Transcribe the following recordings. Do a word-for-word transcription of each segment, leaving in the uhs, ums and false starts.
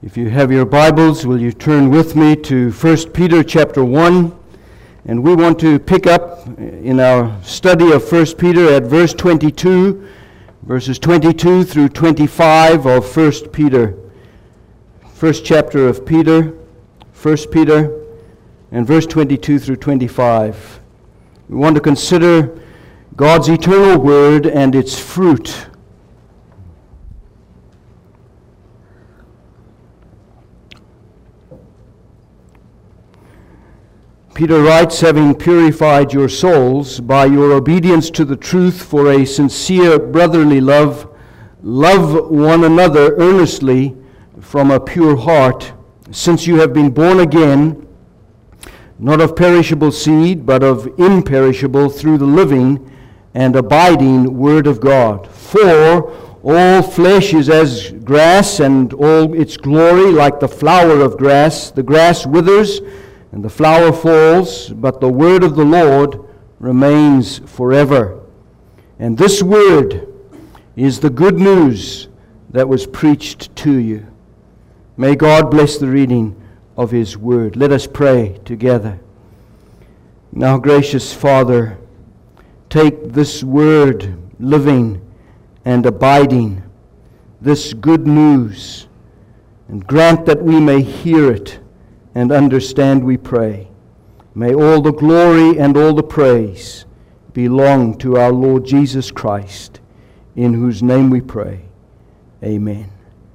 If you have your Bibles, will you turn with me to First Peter chapter one? And we want to pick up in our study of First Peter at verse twenty-two, verses twenty-two through twenty-five of First Peter. First chapter of Peter, First Peter, and verse twenty-two through twenty-five. We want to consider God's eternal word and its fruit. Peter writes, having purified your souls by your obedience to the truth for a sincere brotherly love, love one another earnestly from a pure heart, since you have been born again, not of perishable seed, but of imperishable, through the living and abiding Word of God. For all flesh is as grass, and all its glory like the flower of grass. The grass withers, and the flower falls, but the word of the Lord remains forever. And this word is the good news that was preached to you. May God bless the reading of His word. Let us pray together. Now, gracious Father, take this word, living and abiding, this good news, and grant that we may hear it and understand, we pray. May all the glory and all the praise belong to our Lord Jesus Christ, in whose name we pray. Amen.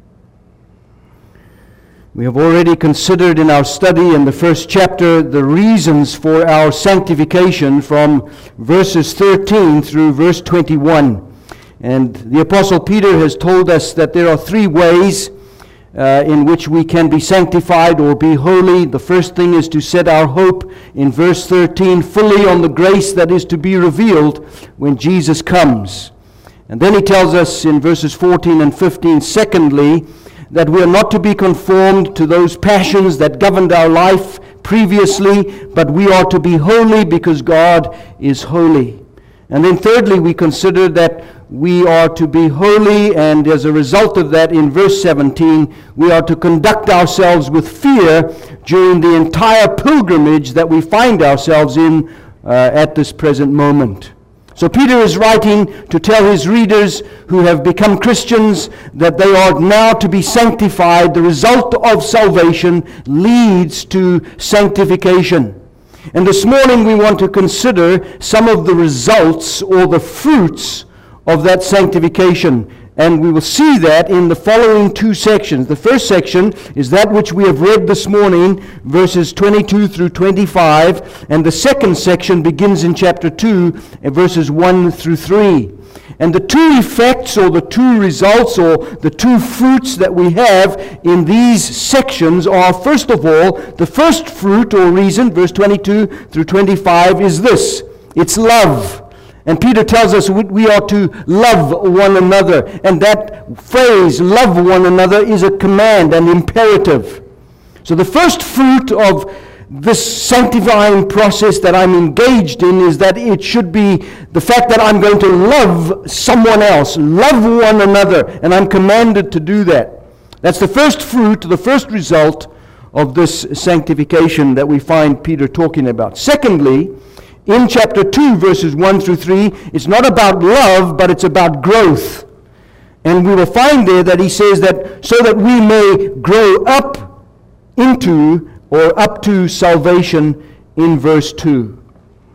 We have already considered in our study in the first chapter the reasons for our sanctification from verses thirteen through verse twenty-one. And the Apostle Peter has told us that there are three ways Uh, in which we can be sanctified or be holy. The first thing is to set our hope in verse thirteen fully on the grace that is to be revealed when Jesus comes. And then he tells us in verses fourteen and fifteen, secondly, that we are not to be conformed to those passions that governed our life previously, but we are to be holy because God is holy. And then thirdly, we consider that we are to be holy, and as a result of that, in verse seventeen, we are to conduct ourselves with fear during the entire pilgrimage that we find ourselves in uh, at this present moment. So Peter is writing to tell his readers who have become Christians that they are now to be sanctified. The result of salvation leads to sanctification. And this morning we want to consider some of the results or the fruits of that sanctification. And we will see that in the following two sections. The first section is that which we have read this morning, verses twenty-two through twenty-five. And the second section begins in chapter two, verses one through three. And the two effects or the two results or the two fruits that we have in these sections are, first of all, the first fruit or reason, verse twenty-two through twenty-five, is this. It's love. And Peter tells us we are to love one another. And that phrase, love one another, is a command, an imperative. So the first fruit of this sanctifying process that I'm engaged in is that it should be the fact that I'm going to love someone else, love one another, and I'm commanded to do that. That's the first fruit, the first result of this sanctification that we find Peter talking about. Secondly, in chapter two, verses one through three, it's not about love, but it's about growth. And we will find there that he says that so that we may grow up into or up to salvation in verse two.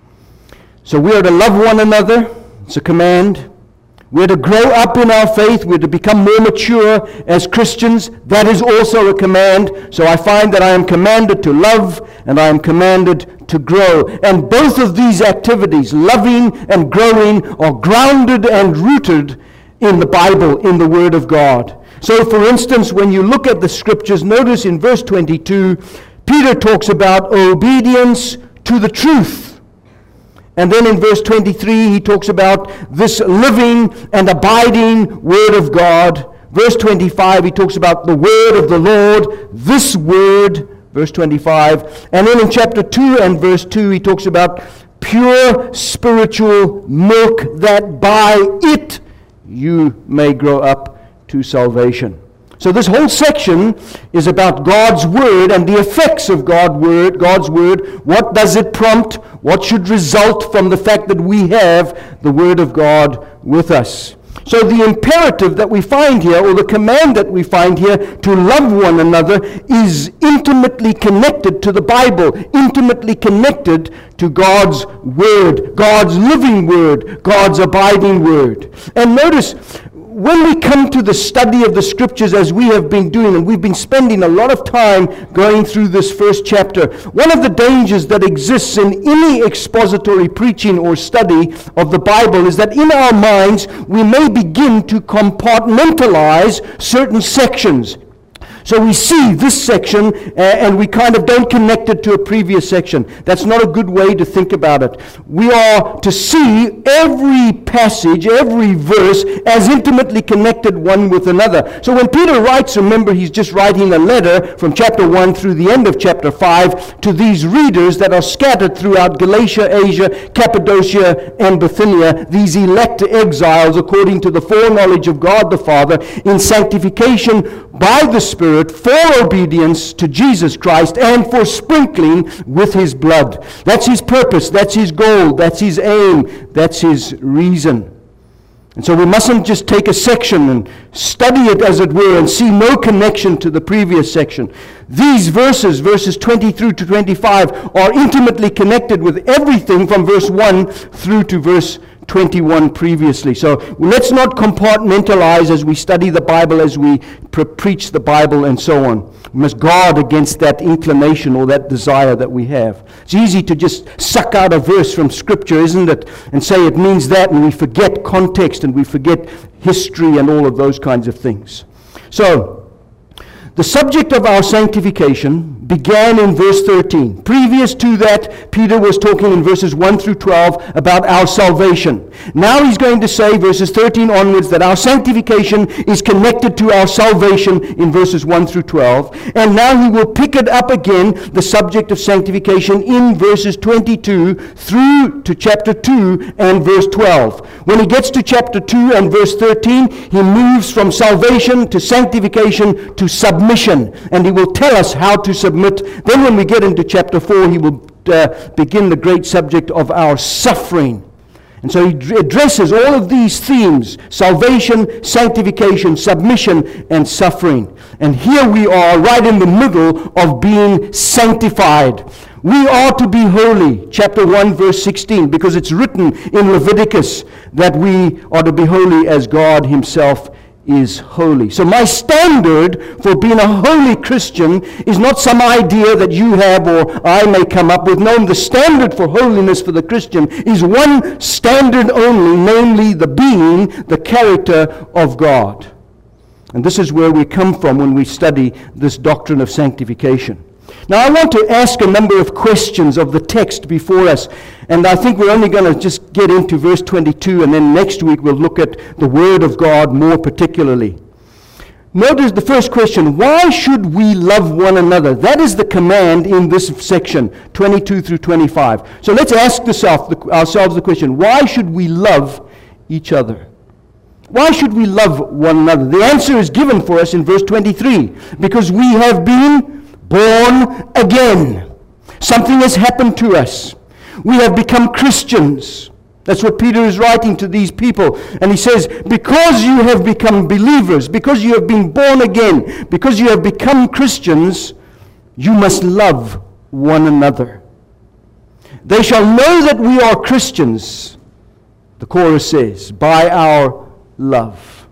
So we are to love one another. It's a command. We're to grow up in our faith. We're to become more mature as Christians. That is also a command. So I find that I am commanded to love and I am commanded to grow. And both of these activities, loving and growing, are grounded and rooted in the Bible, in the Word of God. So for instance, when you look at the Scriptures, notice in verse twenty-two, Peter talks about obedience to the truth. And then in verse twenty-three, he talks about this living and abiding Word of God. Verse twenty-five, he talks about the Word of the Lord, this Word, verse twenty-five. And then in chapter two and verse two, he talks about pure spiritual milk, that by it you may grow up to salvation. So this whole section is about God's Word and the effects of God word, God's Word. What does it prompt? What should result from the fact that we have the Word of God with us? So the imperative that we find here, or the command that we find here to love one another, is intimately connected to the Bible, intimately connected to God's Word, God's living Word, God's abiding Word. And notice, when we come to the study of the Scriptures, as we have been doing, and we've been spending a lot of time going through this first chapter, one of the dangers that exists in any expository preaching or study of the Bible is that in our minds we may begin to compartmentalize certain sections. So we see this section uh, and we kind of don't connect it to a previous section. That's not a good way to think about it. We are to see every passage, every verse as intimately connected one with another. So when Peter writes, remember he's just writing a letter from chapter one through the end of chapter five to these readers that are scattered throughout Galatia, Asia, Cappadocia, and Bithynia, these elect exiles according to the foreknowledge of God the Father in sanctification by the Spirit, for obedience to Jesus Christ and for sprinkling with his blood. That's his purpose, that's his goal, that's his aim, that's his reason. And so we mustn't just take a section and study it, as it were, and see no connection to the previous section. These verses, verses twenty through to twenty-five, are intimately connected with everything from verse one through to verse twenty-one previously. So let's not compartmentalize as we study the Bible, as we pre- preach the Bible, and so on. We must guard against that inclination or that desire that we have. It's easy to just suck out a verse from Scripture, isn't it? And say it means that, and we forget context, and we forget history, and all of those kinds of things. So, the subject of our sanctification began in verse thirteen. Previous to that, Peter was talking in verses one through twelve about our salvation. Now he's going to say, verses thirteen onwards, that our sanctification is connected to our salvation in verses one through twelve. And now he will pick it up again, the subject of sanctification, in verses twenty-two through to chapter two and verse twelve. When he gets to chapter two and verse thirteen, he moves from salvation to sanctification to submission. And he will tell us how to submit. Then when we get into chapter four, he will uh, begin the great subject of our suffering. And so he addresses all of these themes: salvation, sanctification, submission, and suffering. And here we are right in the middle of being sanctified. We are to be holy, chapter one, verse sixteen, because it's written in Leviticus that we are to be holy as God himself is holy. So my standard for being a holy Christian is not some idea that you have or I may come up with. No, the standard for holiness for the Christian is one standard only, namely the being, the character of God. And this is where we come from when we study this doctrine of sanctification. Now I want to ask a number of questions of the text before us, and I think we're only going to just get into verse twenty-two, and then next week we'll look at the Word of God more particularly. Notice the first question: why should we love one another? That is the command in this section, twenty-two through twenty-five. So let's ask ourselves the question: why should we love each other? Why should we love one another? The answer is given for us in verse twenty-three: because we have been born again. Something has happened to us. We have become Christians. That's what Peter is writing to these people. And he says, because you have become believers, because you have been born again, because you have become Christians, you must love one another. They shall know that we are Christians, the chorus says, by our love.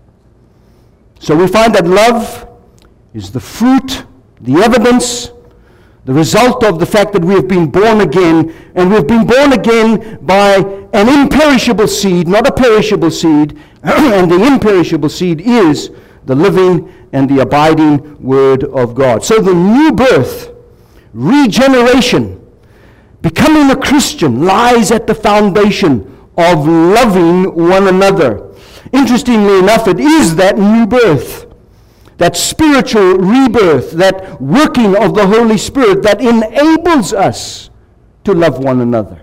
So we find that love is the fruit, the evidence, the result of the fact that we have been born again, and we've been born again by an imperishable seed, not a perishable seed, and the imperishable seed is the living and the abiding Word of God. So the new birth, regeneration, becoming a Christian, lies at the foundation of loving one another. Interestingly enough, it is that new birth, that spiritual rebirth, that working of the Holy Spirit that enables us to love one another.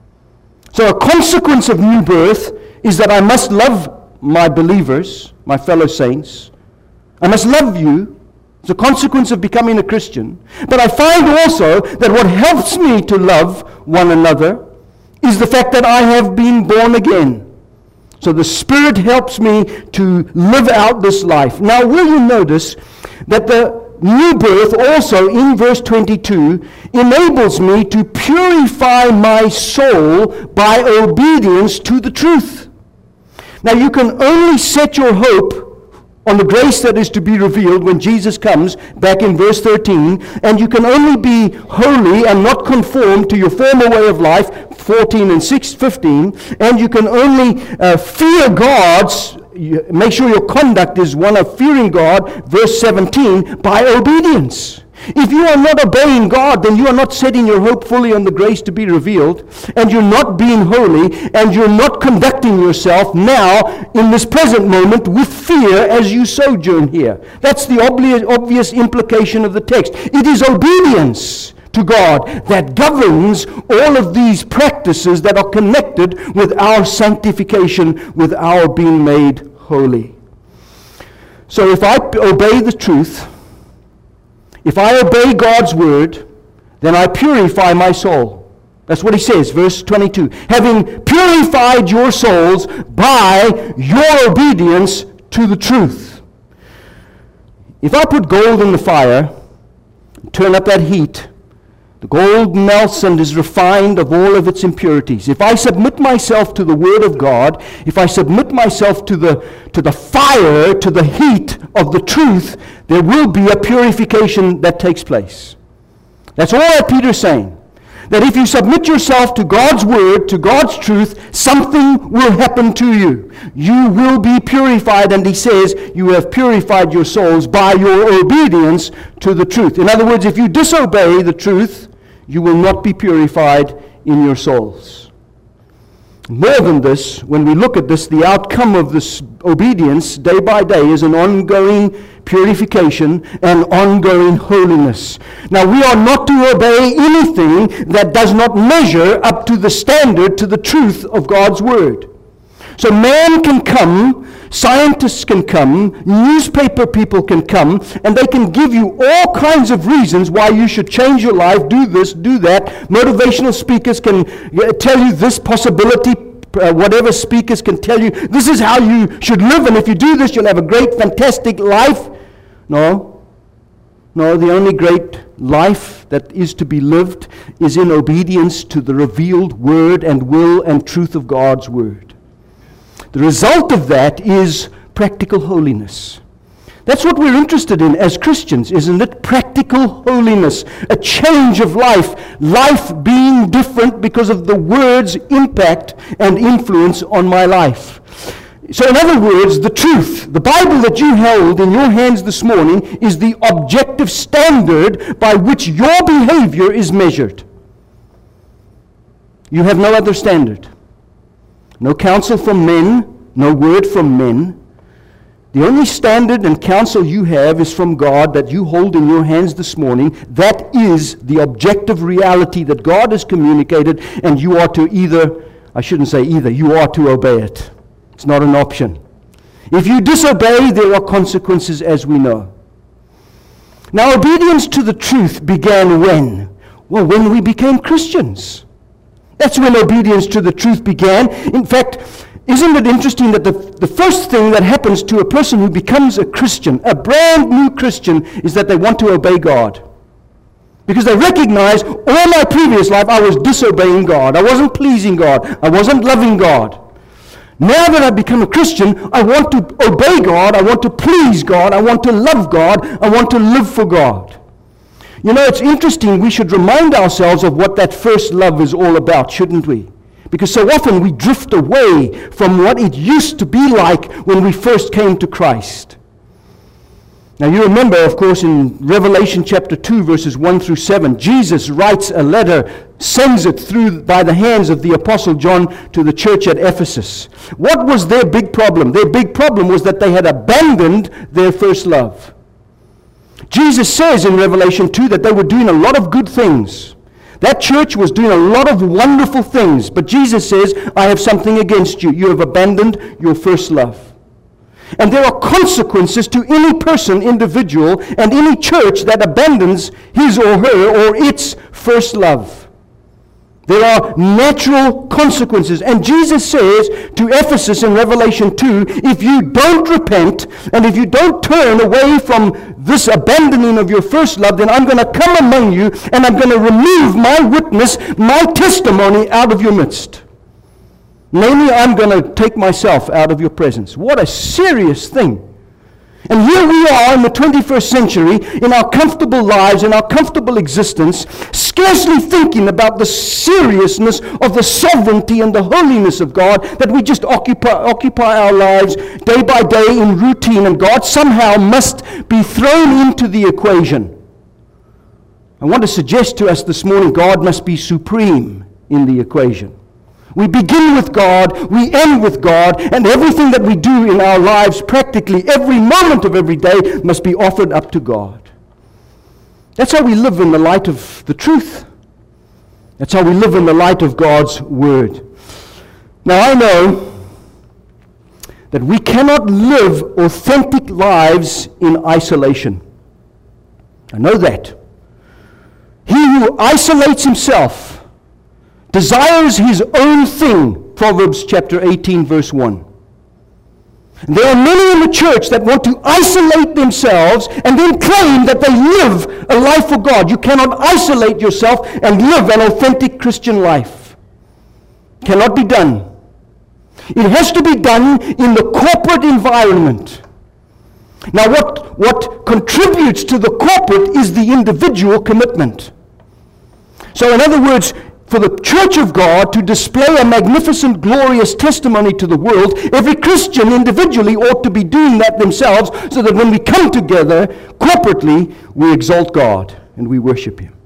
So a consequence of new birth is that I must love my believers, my fellow saints, I must love you. It's a consequence of becoming a Christian. But I find also that what helps me to love one another is the fact that I have been born again. So the Spirit helps me to live out this life. Now, will you notice that the new birth also in verse twenty-two enables me to purify my soul by obedience to the truth. Now, you can only set your hope on the grace that is to be revealed when Jesus comes, back in verse thirteen, and you can only be holy and not conform to your former way of life, fourteen and six, fifteen, and you can only uh, fear God's, make sure your conduct is one of fearing God, verse seventeen, by obedience. If you are not obeying God, then you are not setting your hope fully on the grace to be revealed, and you're not being holy, and you're not conducting yourself now in this present moment with fear as you sojourn here. That's the obvious, obvious implication of the text. It is obedience to God that governs all of these practices that are connected with our sanctification, with our being made holy. So if I obey the truth, if I obey God's word, then I purify my soul. That's what he says, verse twenty-two. Having purified your souls by your obedience to the truth. If I put gold in the fire, turn up that heat, the gold melts and is refined of all of its impurities. If I submit myself to the Word of God, if I submit myself to the, to the fire, to the heat of the truth, there will be a purification that takes place. That's all that Peter's saying. That if you submit yourself to God's Word, to God's truth, something will happen to you. You will be purified, and he says, you have purified your souls by your obedience to the truth. In other words, if you disobey the truth, you will not be purified in your souls. More than this, when we look at this, the outcome of this obedience day by day is an ongoing purification and ongoing holiness. Now, we are not to obey anything that does not measure up to the standard, to the truth of God's Word. So man can come, scientists can come, newspaper people can come, and they can give you all kinds of reasons why you should change your life, do this, do that. Motivational speakers can tell you this possibility. Uh, whatever speakers can tell you, this is how you should live, and if you do this, you'll have a great, fantastic life. No. No, the only great life that is to be lived is in obedience to the revealed word and will and truth of God's Word. The result of that is practical holiness. That's what we're interested in as Christians, isn't it? Practical holiness, a change of life, life being different because of the Word's impact and influence on my life. So in other words, the truth, the Bible that you held in your hands this morning is the objective standard by which your behavior is measured. You have no other standard. No counsel from men, no word from men. The only standard and counsel you have is from God that you hold in your hands this morning. That is the objective reality that God has communicated, and you are to either, I shouldn't say either, you are to obey it. It's not an option. If you disobey, there are consequences, as we know. Now, obedience to the truth began when? Well, when we became Christians. That's when obedience to the truth began. In fact, isn't it interesting that the, the first thing that happens to a person who becomes a Christian, a brand new Christian, is that they want to obey God. Because they recognize all my previous life I was disobeying God. I wasn't pleasing God. I wasn't loving God. Now that I've become a Christian, I want to obey God. I want to please God. I want to love God. I want to live for God. You know, it's interesting. We should remind ourselves of what that first love is all about, shouldn't we? Because so often we drift away from what it used to be like when we first came to Christ. Now you remember, of course, in Revelation chapter two, verses one through seven, Jesus writes a letter, sends it through by the hands of the Apostle John to the church at Ephesus. What was their big problem? Their big problem was that they had abandoned their first love. Jesus says in Revelation two that they were doing a lot of good things. That church was doing a lot of wonderful things, but Jesus says, I have something against you. You have abandoned your first love. And there are consequences to any person, individual, and any church that abandons his or her or its first love. There are natural consequences. And Jesus says to Ephesus in Revelation two, if you don't repent and if you don't turn away from this abandoning of your first love, then I'm going to come among you and I'm going to remove my witness, my testimony out of your midst. Namely, I'm going to take myself out of your presence. What a serious thing. And here we are in the twenty-first century, in our comfortable lives, in our comfortable existence, scarcely thinking about the seriousness of the sovereignty and the holiness of God, that we just occupy, occupy our lives day by day in routine, and God somehow must be thrown into the equation. I want to suggest to us this morning, God must be supreme in the equation. We begin with God, we end with God, and everything that we do in our lives, practically every moment of every day, must be offered up to God. That's how we live in the light of the truth. That's how we live in the light of God's Word. Now I know that we cannot live authentic lives in isolation. I know that. He who isolates himself desires his own thing, Proverbs chapter eighteen, verse one. There are many in the church that want to isolate themselves and then claim that they live a life for God. You cannot isolate yourself and live an authentic Christian life. Cannot be done. It has to be done in the corporate environment. Now what, what contributes to the corporate is the individual commitment. So in other words, for the church of God to display a magnificent, glorious testimony to the world, every Christian individually ought to be doing that themselves, so that when we come together corporately, we exalt God and we worship Him.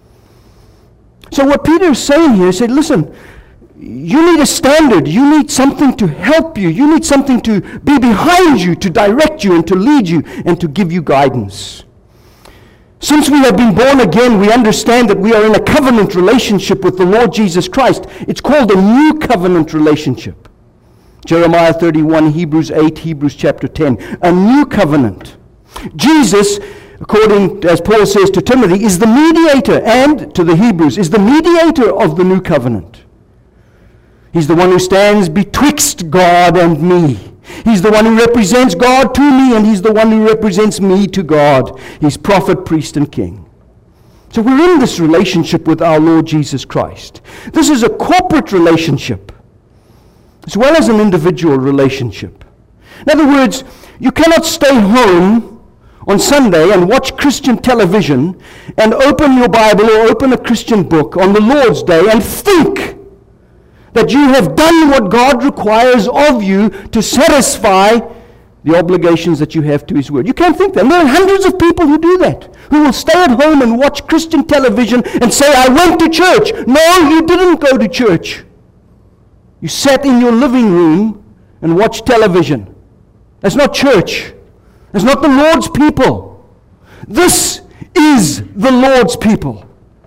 So what Peter is saying here, he said, listen, you need a standard, you need something to help you, you need something to be behind you, to direct you and to lead you and to give you guidance. Since we have been born again, we understand that we are in a covenant relationship with the Lord Jesus Christ. It's called a new covenant relationship. Jeremiah thirty-one, Hebrews eight, Hebrews chapter ten. A new covenant. Jesus, according as Paul says to Timothy, is the mediator, and to the Hebrews, is the mediator of the new covenant. He's the one who stands betwixt God and me. He's the one who represents God to me, and He's the one who represents me to God. He's prophet, priest, and king. So we're in this relationship with our Lord Jesus Christ. This is a corporate relationship, as well as an individual relationship. In other words, you cannot stay home on Sunday and watch Christian television and open your Bible or open a Christian book on the Lord's Day and think that you have done what God requires of you to satisfy the obligations that you have to His Word. You can't think that. And there are hundreds of people who do that, who will stay at home and watch Christian television and say, I went to church. No, you didn't go to church. You sat in your living room and watched television. That's not church. That's not the Lord's people. This is the Lord's people.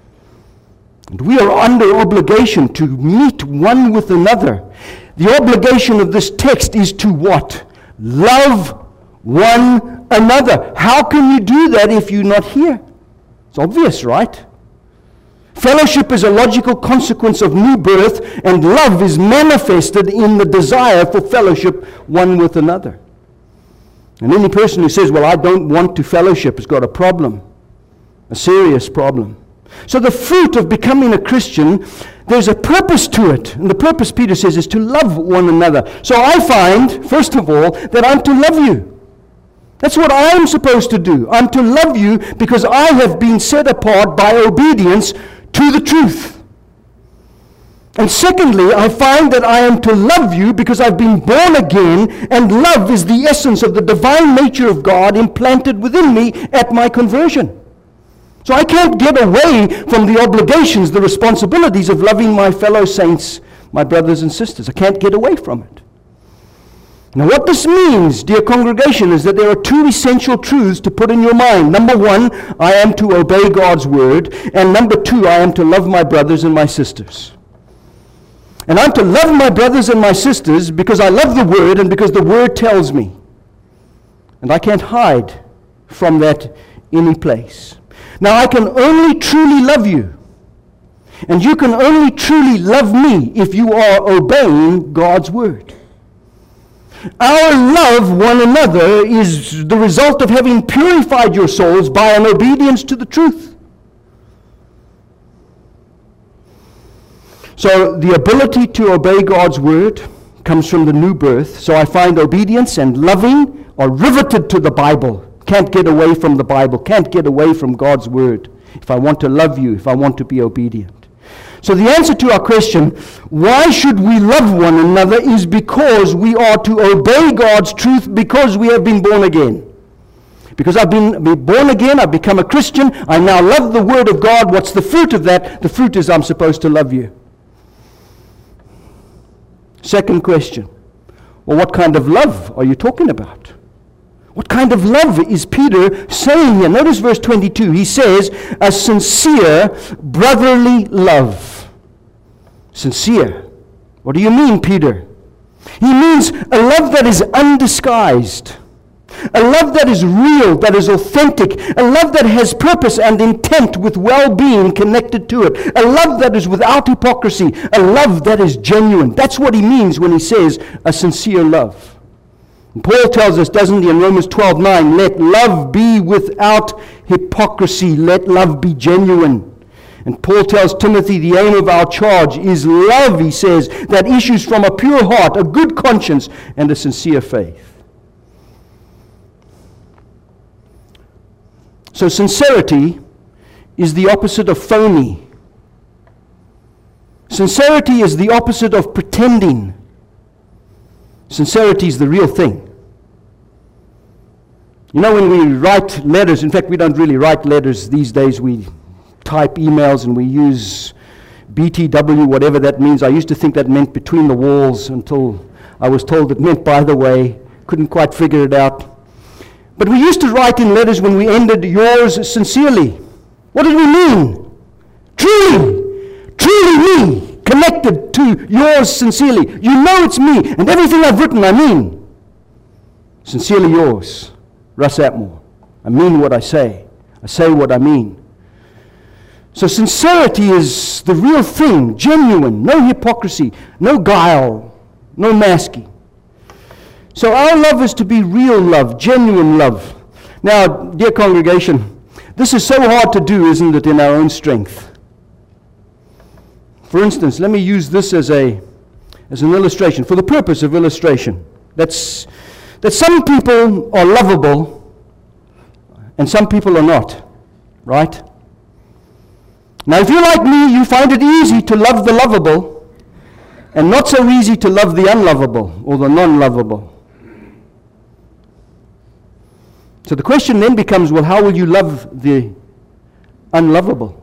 And we are under obligation to meet one with another. The obligation of this text is to what? Love one another. How can you do that if you're not here? It's obvious, right? Fellowship is a logical consequence of new birth, and love is manifested in the desire for fellowship one with another. And any person who says, well, I don't want to fellowship, has got a problem, a serious problem. So the fruit of becoming a Christian, there's a purpose to it. And the purpose, Peter says, is to love one another. So I find, first of all, that I'm to love you. That's what I'm supposed to do. I'm to love you because I have been set apart by obedience to the truth. And secondly, I find that I am to love you because I've been born again, and love is the essence of the divine nature of God implanted within me at my conversion. So I can't get away from the obligations, the responsibilities of loving my fellow saints, my brothers and sisters. I can't get away from it. Now what this means, dear congregation, is that there are two essential truths to put in your mind. Number one, I am to obey God's word. And number two, I am to love my brothers and my sisters. And I'm to love my brothers and my sisters because I love the word and because the word tells me. And I can't hide from that any place. Now, I can only truly love you. And you can only truly love me if you are obeying God's word. Our love one another is the result of having purified your souls by an obedience to the truth. So the ability to obey God's word comes from the new birth. So I find obedience and loving are riveted to the Bible. Can't get away from the Bible. Can't get away from God's word. If I want to love you, if I want to be obedient. So the answer to our question, why should we love one another, is because we are to obey God's truth because we have been born again. Because I've been, been born again, I've become a Christian, I now love the word of God. What's the fruit of that? The fruit is I'm supposed to love you. Second question, well, what kind of love are you talking about? What kind of love is Peter saying here? Notice verse twenty-two. He says, a sincere brotherly love. Sincere. What do you mean, Peter? He means a love that is undisguised. A love that is real, that is authentic. A love that has purpose and intent with well-being connected to it. A love that is without hypocrisy. A love that is genuine. That's what he means when he says a sincere love. And Paul tells us, doesn't he, in Romans twelve nine, let love be without hypocrisy. Let love be genuine. And Paul tells Timothy the aim of our charge is love, he says, that issues from a pure heart, a good conscience, and a sincere faith. So sincerity is the opposite of phony. Sincerity is the opposite of pretending. Sincerity is the real thing. You know, when we write letters, in fact, we don't really write letters these days. We type emails and we use B T W, whatever that means. I used to think that meant between the walls until I was told it meant by the way. Couldn't quite figure it out. But we used to write in letters when we ended yours sincerely. What did we mean? Truly, truly me. Connected to yours sincerely. You know it's me, and everything I've written I mean. Sincerely yours, Russ Atmore. I mean what I say. I say what I mean. So sincerity is the real thing, genuine, no hypocrisy, no guile, no masking. So our love is to be real love, genuine love. Now, dear congregation, this is so hard to do, isn't it, in our own strength? For instance, let me use this as a as an illustration, for the purpose of illustration. That's that some people are lovable and some people are not, right? Now, if you're like me, you find it easy to love the lovable and not so easy to love the unlovable or the non-lovable. So the question then becomes, well, how will you love the unlovable?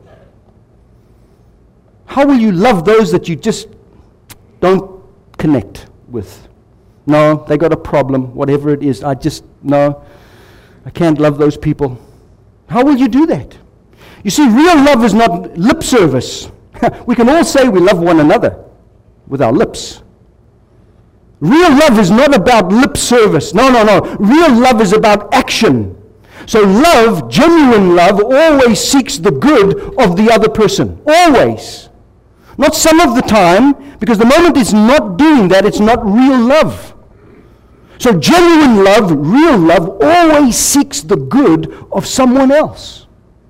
How will you love those that you just don't connect with? No, they got a problem, whatever it is. I just, no, I can't love those people. How will you do that? You see, real love is not lip service. We can all say we love one another with our lips. Real love is not about lip service. No, no, no. Real love is about action. So love, genuine love, always seeks the good of the other person. Always. Not some of the time, because the moment it's not doing that, it's not real love. So genuine love, real love, always seeks the good of someone else.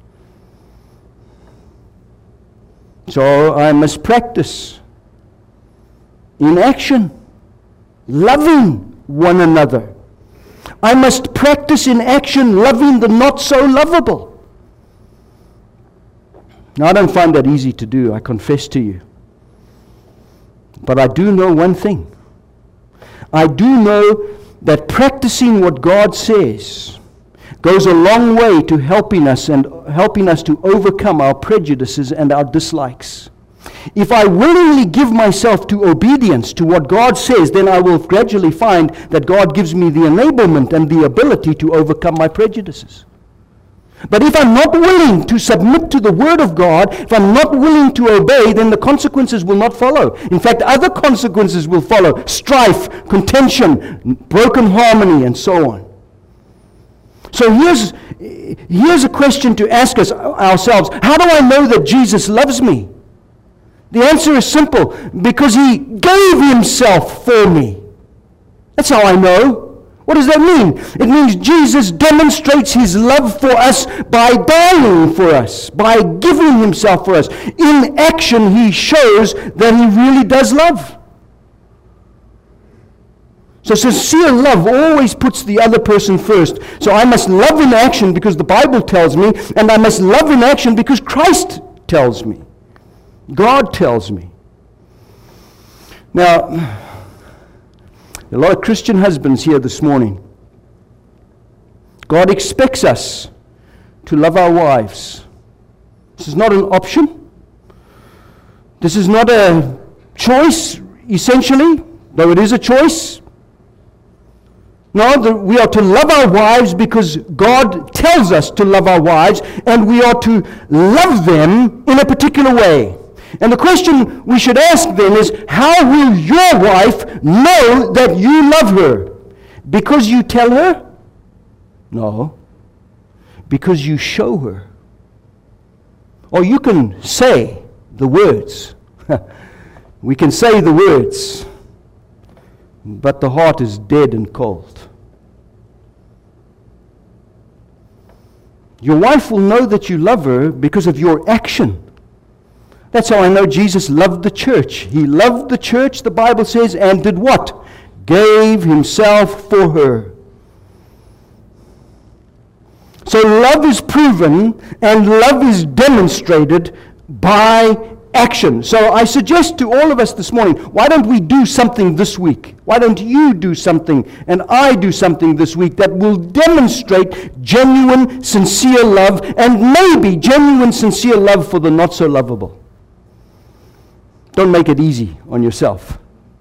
So I must practice in action, loving one another. I must practice in action, loving the not so lovable. Now, I don't find that easy to do, I confess to you. But I do know one thing. I do know that practicing what God says goes a long way to helping us and helping us to overcome our prejudices and our dislikes. If I willingly give myself to obedience to what God says, then I will gradually find that God gives me the enablement and the ability to overcome my prejudices. But if I'm not willing to submit to the Word of God, if I'm not willing to obey, then the consequences will not follow. In fact, other consequences will follow. Strife, contention, broken harmony, and so on. So here's, here's a question to ask us ourselves. How do I know that Jesus loves me? The answer is simple. Because he gave himself for me. That's how I know. What does that mean? It means Jesus demonstrates his love for us by dying for us, by giving himself for us. In action, he shows that he really does love. So sincere love always puts the other person first. So I must love in action because the Bible tells me, and I must love in action because Christ tells me. God tells me. Now, a lot of Christian husbands here this morning. God expects us to love our wives. This is not an option. This is not a choice, essentially, though it is a choice. No, the, we are to love our wives because God tells us to love our wives, and we are to love them in a particular way. And the question we should ask then is, how will your wife know that you love her? Because you tell her? No. Because you show her. Or you can say the words. We can say the words, but the heart is dead and cold. Your wife will know that you love her because of your action. That's how I know Jesus loved the church. He loved the church, the Bible says, and did what? Gave himself for her. So love is proven and love is demonstrated by action. So I suggest to all of us this morning, why don't we do something this week? Why don't you do something and I do something this week that will demonstrate genuine, sincere love, and maybe genuine, sincere love for the not so lovable? Don't make it easy on yourself.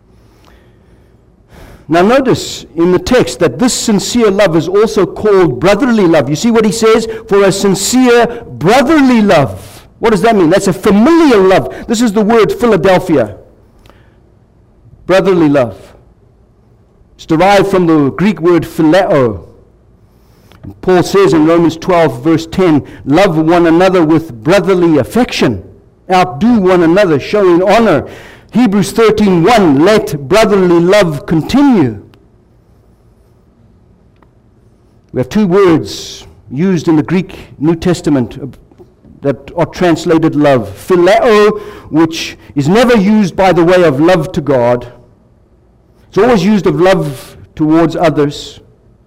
Now notice in the text that this sincere love is also called brotherly love. You see what he says? For a sincere brotherly love. What does that mean? That's a familial love. This is the word Philadelphia. Brotherly love. It's derived from the Greek word phileo. And Paul says in Romans twelve verse ten, love one another with brotherly affection. Outdo one another, showing honor. Hebrews thirteen one, let brotherly love continue. We have two words used in the Greek New Testament that are translated love. Phileo, which is never used by the way of love to God. It's always used of love towards others.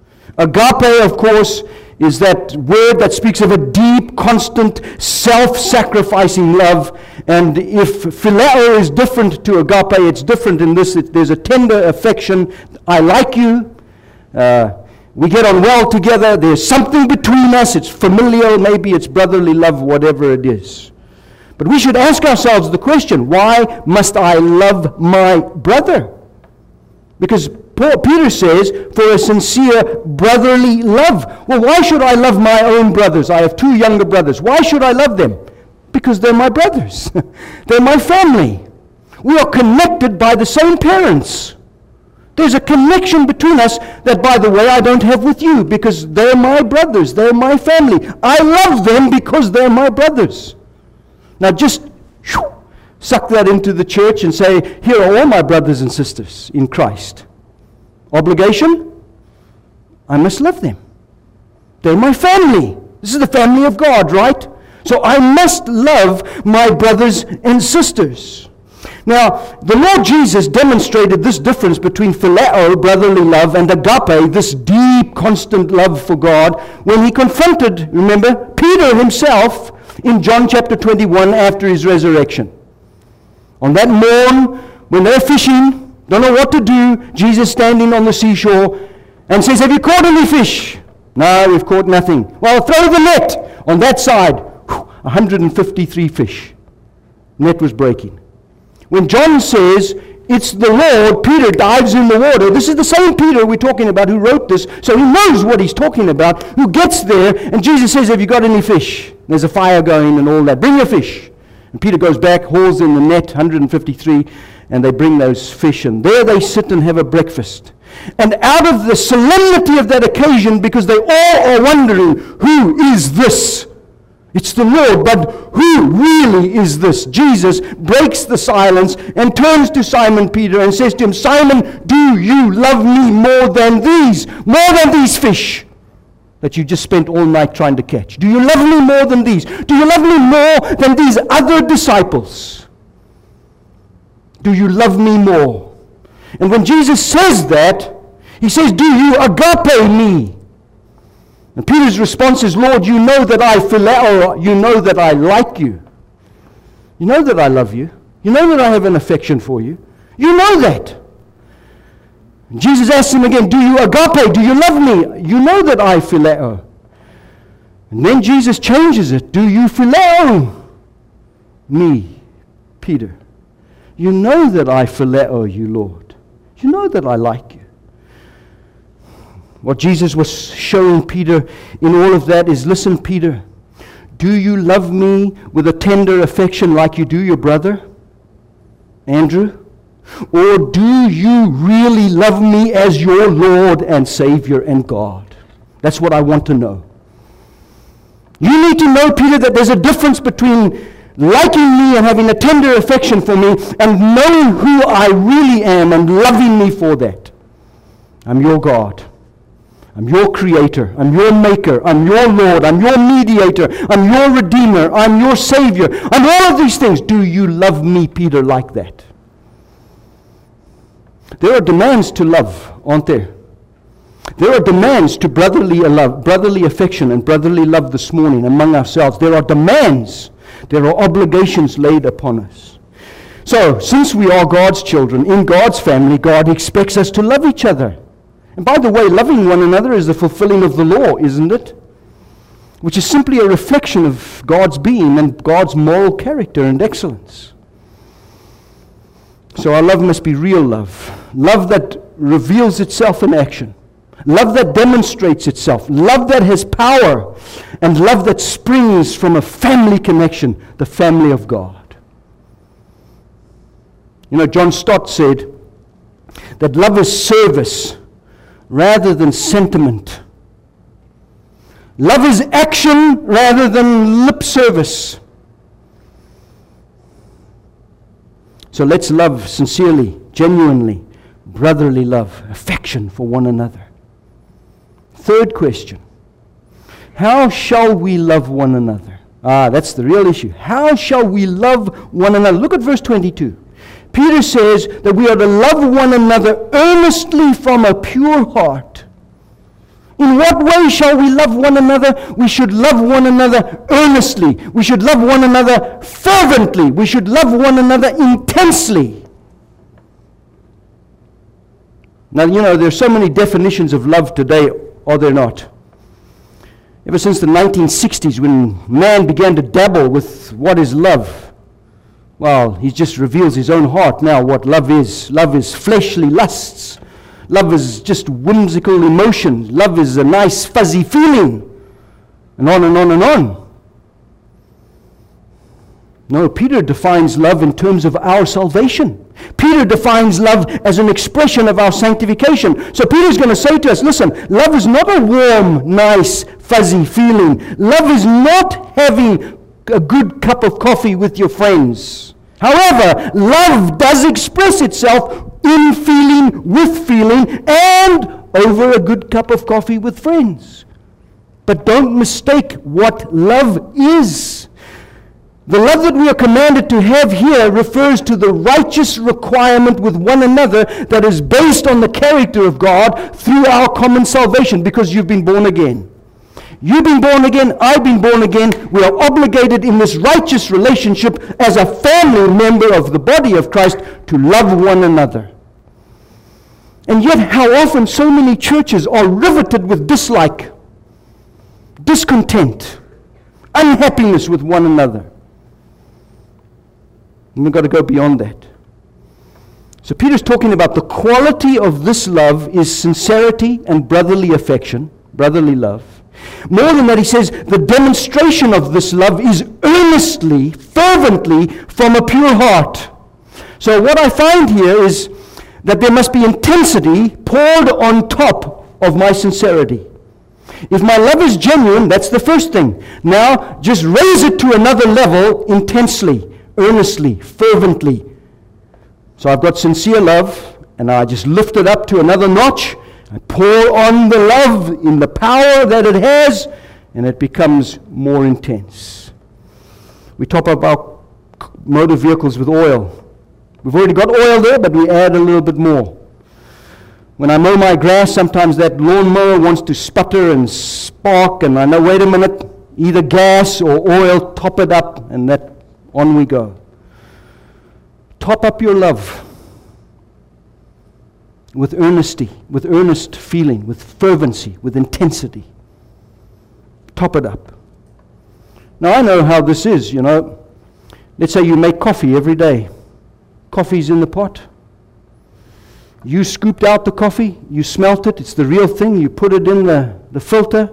Agape, of course, is that word that speaks of a deep, constant, self-sacrificing love. And if phileo is different to agape, it's different in this. It, there's a tender affection. I like you. Uh, we get on well together. There's something between us. It's familial. Maybe it's brotherly love, whatever it is. But we should ask ourselves the question, why must I love my brother? Because Paul, Peter says, for a sincere brotherly love. Well, why should I love my own brothers? I have two younger brothers. Why should I love them? Because they're my brothers. They're my family. We are connected by the same parents. There's a connection between us that, by the way, I don't have with you, because they're my brothers. They're my family. I love them because they're my brothers. Now just whew, suck that into the church and say, here are all my brothers and sisters in Christ. Obligation? I must love them. They're my family. This is the family of God, right? So I must love my brothers and sisters. Now, the Lord Jesus demonstrated this difference between phileo, brotherly love, and agape, this deep, constant love for God, when he confronted, remember, Peter himself in John chapter twenty-one after his resurrection. On that morn, when they're fishing, don't know what to do, Jesus standing on the seashore and says, have you caught any fish? No, we've caught nothing. Well, throw the net on that side. one hundred fifty-three fish. Net was breaking. When John says, it's the Lord, Peter dives in the water. This is the same Peter we're talking about who wrote this, so he knows what he's talking about, who gets there, and Jesus says, have you got any fish? There's a fire going and all that. Bring your fish. And Peter goes back, hauls in the net, one hundred fifty-three, and they bring those fish, and there they sit and have a breakfast. And out of the solemnity of that occasion, because they all are wondering, who is this? It's the Lord, but who really is this? Jesus breaks the silence and turns to Simon Peter and says to him, Simon, do you love me more than these? More than these fish that you just spent all night trying to catch? Do you love me more than these? Do you love me more than these other disciples? Do you love me more? And when Jesus says that, he says, do you agape me? And Peter's response is, Lord, you know that I phileo, you know that I like you. You know that I love you. You know that I have an affection for you. You know that. And Jesus asks him again, do you agape? Do you love me? You know that I phileo. And then Jesus changes it. Do you phileo me, Peter? You know that I phileo you, Lord. You know that I like you. What Jesus was showing Peter in all of that is, listen, Peter, do you love me with a tender affection like you do your brother, Andrew? Or do you really love me as your Lord and Savior and God? That's what I want to know. You need to know, Peter, that there's a difference between liking me and having a tender affection for me and knowing who I really am and loving me for that. I'm your God. I'm your creator. I'm your maker. I'm your Lord. I'm your mediator. I'm your redeemer. I'm your savior. I'm all of these things. Do you love me, Peter, like that? There are demands to love, aren't there? There are demands to brotherly love, brotherly affection and brotherly love this morning among ourselves. There are demands. There are obligations laid upon us. So, since we are God's children, in God's family, God expects us to love each other. And by the way, loving one another is the fulfilling of the law, isn't it? Which is simply a reflection of God's being and God's moral character and excellence. So our love must be real love. Love that reveals itself in action. Love that demonstrates itself. Love that has power. And love that springs from a family connection, the family of God. You know, John Stott said that love is service rather than sentiment. Love is action rather than lip service. So let's love sincerely, genuinely, brotherly love, affection for one another. Third question. How shall we love one another? Ah, that's the real issue. How shall we love one another? Look at verse twenty-two. Peter says that we are to love one another earnestly from a pure heart. In what way shall we love one another? We should love one another earnestly. We should love one another fervently. We should love one another intensely. Now, you know, there's so many definitions of love today, are there not? Ever since the nineteen sixties, when man began to dabble with what is love, well, he just reveals his own heart now what love is. Love is fleshly lusts. Love is just whimsical emotion. Love is a nice fuzzy feeling. And on and on and on. No, Peter defines love in terms of our salvation. Peter defines love as an expression of our sanctification. So Peter's going to say to us, listen, love is not a warm, nice, fuzzy feeling. Love is not having a good cup of coffee with your friends. However, love does express itself in feeling, with feeling, and over a good cup of coffee with friends. But don't mistake what love is. The love that we are commanded to have here refers to the righteous requirement with one another that is based on the character of God through our common salvation, because you've been born again. You've been born again, I've been born again. We are obligated in this righteous relationship as a family member of the body of Christ to love one another. And yet how often so many churches are riveted with dislike, discontent, unhappiness with one another. And we've got to go beyond that. So Peter's talking about the quality of this love is sincerity and brotherly affection, brotherly love. More than that, he says the demonstration of this love is earnestly, fervently, from a pure heart. So what I find here is that there must be intensity poured on top of my sincerity. If my love is genuine, that's the first thing. Now, just raise it to another level intensely, earnestly, fervently. So I've got sincere love, and I just lift it up to another notch. I pour on the love in the power that it has, and it becomes more intense. We top up our motor vehicles with oil. We've already got oil there, but we add a little bit more. When I mow my grass, sometimes that lawnmower wants to sputter and spark, and I know, wait a minute, either gas or oil, top it up, and that on we go. Top up your love with earnesty, with earnest feeling, with fervency, with intensity. Top it up. Now I know how this is, you know. Let's say you make coffee every day. Coffee's in the pot. You scooped out the coffee, you smelt it, it's the real thing, you put it in the, the filter.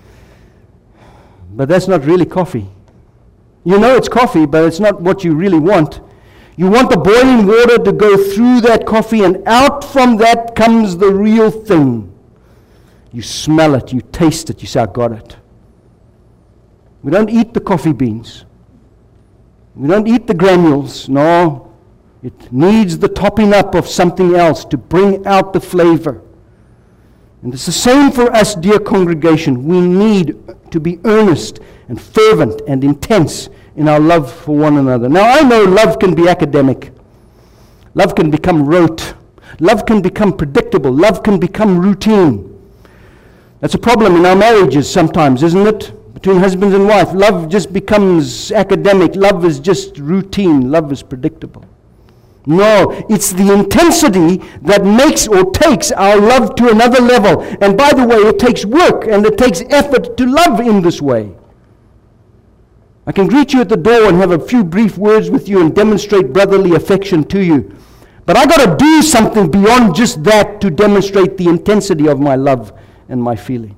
But that's not really coffee. You know it's coffee, but it's not what you really want. You want the boiling water to go through that coffee, and out from that comes the real thing. You smell it, you taste it, you say, I got it. We don't eat the coffee beans. We don't eat the granules. No, it needs the topping up of something else to bring out the flavor. And it's the same for us, dear congregation. We need to be earnest and fervent and intense in our love for one another. Now, I know love can be academic. Love can become rote. Love can become predictable. Love can become routine. That's a problem in our marriages sometimes, isn't it? Between husband and wife. Love just becomes academic. Love is just routine. Love is predictable. No, it's the intensity that makes or takes our love to another level. And by the way, it takes work and it takes effort to love in this way. I can greet you at the door and have a few brief words with you and demonstrate brotherly affection to you. But I got to do something beyond just that to demonstrate the intensity of my love and my feeling.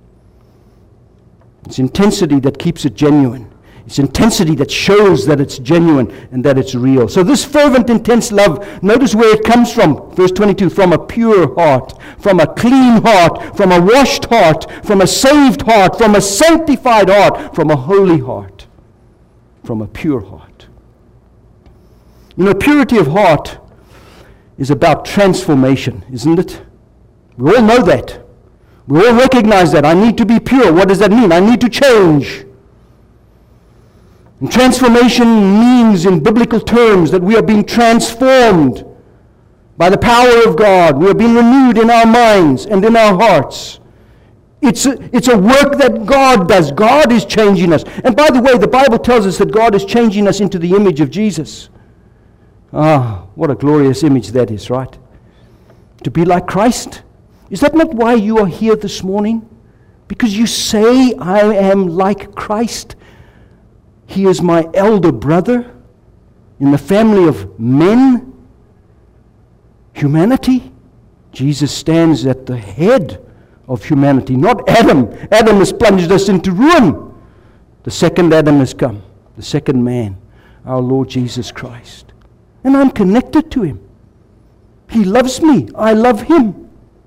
It's intensity that keeps it genuine. It's intensity that shows that it's genuine and that it's real. So this fervent, intense love, notice where it comes from. Verse twenty-two, from a pure heart, from a clean heart, from a washed heart, from a saved heart, from a sanctified heart, from a holy heart, from a pure heart. You know, purity of heart is about transformation, isn't it? We all know that. We all recognize that. I need to be pure. What does that mean? I need to change. And transformation means, in biblical terms, that we are being transformed by the power of God. We are being renewed in our minds and in our hearts. It's a, it's a work that God does. God is changing us. And by the way, the Bible tells us that God is changing us into the image of Jesus. Ah, what a glorious image that is, right? To be like Christ. Is that not why you are here this morning? Because you say, I am like Christ. He is my elder brother in the family of men, humanity. Jesus stands at the head of humanity, not Adam. Adam has plunged us into ruin. The second Adam has come, the second man, our Lord Jesus Christ. And I'm connected to him. He loves me. I love him.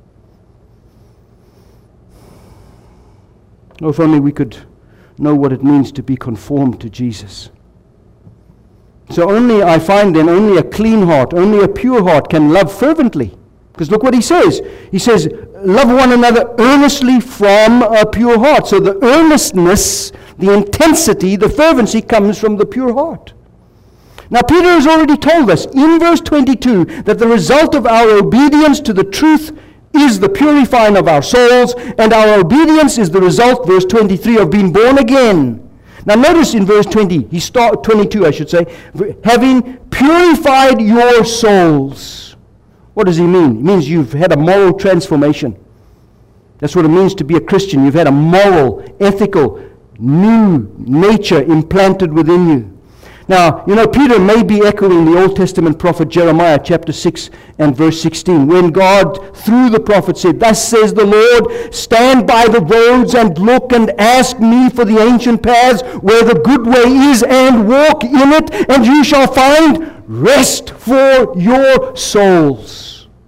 Oh, if only we could know what it means to be conformed to Jesus. So only, I find then, only a clean heart, only a pure heart can love fervently. Because look what he says. He says, love one another earnestly from a pure heart. So the earnestness, the intensity, the fervency comes from the pure heart. Now Peter has already told us in verse twenty-two that the result of our obedience to the truth is the purifying of our souls, and our obedience is the result, verse twenty-three, of being born again. Now notice in verse twenty, he start, twenty-two I should say, having purified your souls. What does he mean? It means you've had a moral transformation. That's what it means to be a Christian. You've had a moral, ethical, new nature implanted within you. Now, you know, Peter may be echoing the Old Testament prophet Jeremiah chapter six and verse sixteen, when God, through the prophet, said, thus says the Lord, stand by the roads and look and ask me for the ancient paths where the good way is, and walk in it, and you shall find rest for your souls.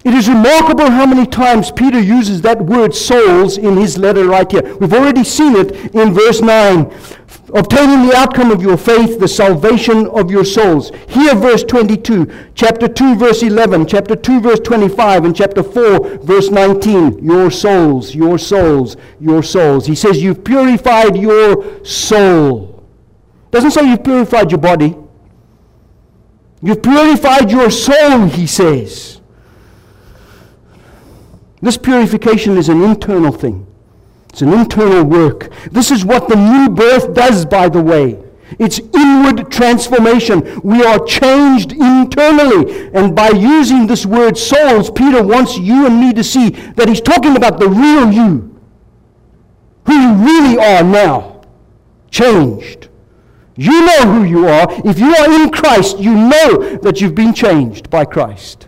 It is remarkable how many times Peter uses that word souls in his letter right here. We've already seen it in verse nine. Obtaining the outcome of your faith, the salvation of your souls. Here, verse twenty-two, chapter two, verse eleven, chapter two, verse twenty-five, and chapter four, verse nineteen. Your souls, your souls, your souls. He says, you've purified your soul. Doesn't say you've purified your body. You've purified your soul, he says. This purification is an internal thing. It's an internal work. This is what the new birth does, by the way. It's inward transformation. We are changed internally. And by using this word souls, Peter wants you and me to see that he's talking about the real you. Who you really are now. Changed. You know who you are. If you are in Christ, you know that you've been changed by Christ.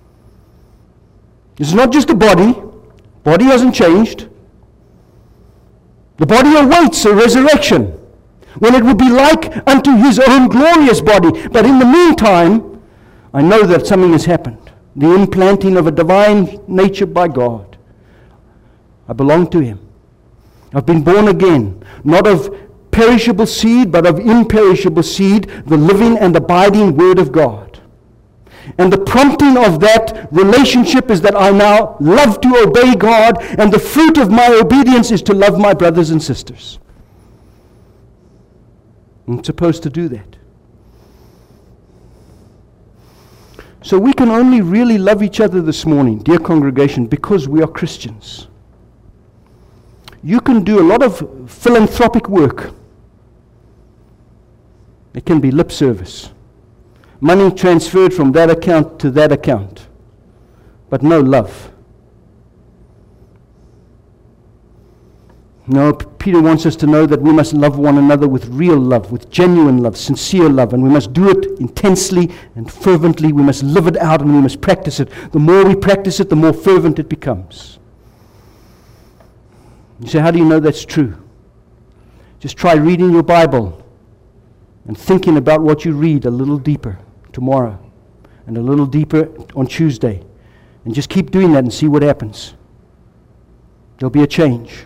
It's not just the body. Body hasn't changed. The body awaits a resurrection, when it will be like unto his own glorious body. But in the meantime, I know that something has happened. The implanting of a divine nature by God. I belong to him. I've been born again, not of perishable seed, but of imperishable seed, the living and abiding Word of God. And the prompting of that relationship is that I now love to obey God, and the fruit of my obedience is to love my brothers and sisters. I'm supposed to do that. So we can only really love each other this morning, dear congregation, because we are Christians. You can do a lot of philanthropic work. It can be lip service. Money transferred from that account to that account, but no love. No, Peter wants us to know that we must love one another with real love, with genuine love, sincere love, and we must do it intensely and fervently. We must live it out and we must practice it. The more we practice it, the more fervent it becomes. You say, how do you know that's true? Just try reading your Bible and thinking about what you read a little deeper tomorrow and a little deeper on Tuesday. And just keep doing that and see what happens. There'll be a change.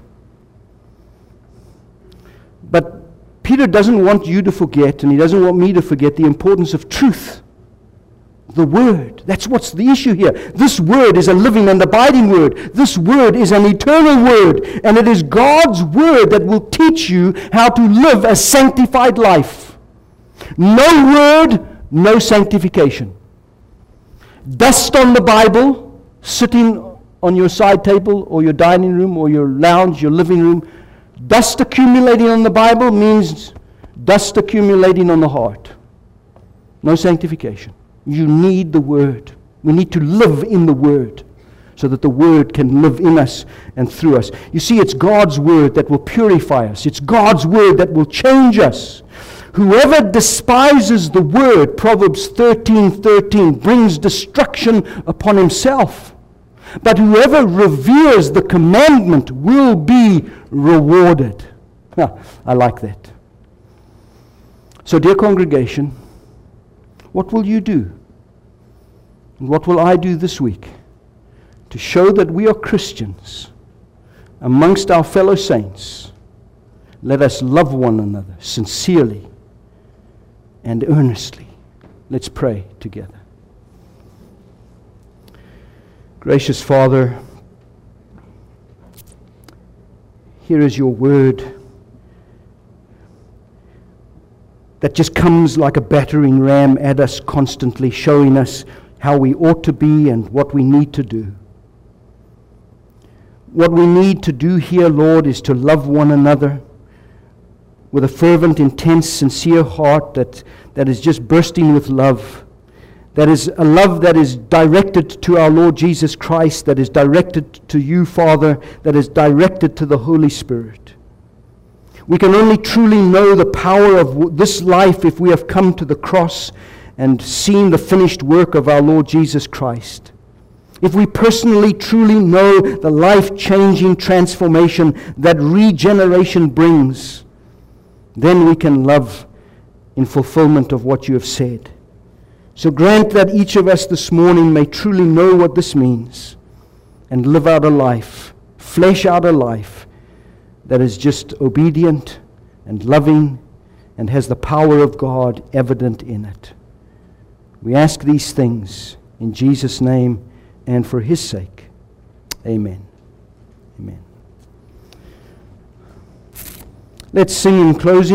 But Peter doesn't want you to forget, and he doesn't want me to forget, the importance of truth. The Word. That's what's the issue here. This Word is a living and abiding Word. This Word is an eternal Word. And it is God's Word that will teach you how to live a sanctified life. No Word, no sanctification. Dust on the Bible, sitting on your side table or your dining room or your lounge, your living room. Dust accumulating on the Bible means dust accumulating on the heart. No sanctification. You need the Word. We need to live in the Word so that the Word can live in us and through us. You see, it's God's Word that will purify us. It's God's Word that will change us. Whoever despises the Word, Proverbs thirteen thirteen, brings destruction upon himself. But whoever reveres the commandment will be rewarded. Huh, I like that. So, dear congregation, what will you do? And what will I do this week to show that we are Christians amongst our fellow saints? Let us love one another sincerely and earnestly. Let's pray together. Gracious Father, here is your word that just comes like a battering ram at us constantly, showing us how we ought to be and what we need to do. What we need to do here, Lord, is to love one another with a fervent, intense, sincere heart that, that is just bursting with love. That is a love that is directed to our Lord Jesus Christ, that is directed to you, Father, that is directed to the Holy Spirit. We can only truly know the power of this life if we have come to the cross and seen the finished work of our Lord Jesus Christ. If we personally truly know the life-changing transformation that regeneration brings, then we can love in fulfillment of what you have said. So grant that each of us this morning may truly know what this means and live out a life, flesh out a life that is just obedient and loving and has the power of God evident in it. We ask these things in Jesus' name and for His sake. Amen. Amen. Let's sing in closing.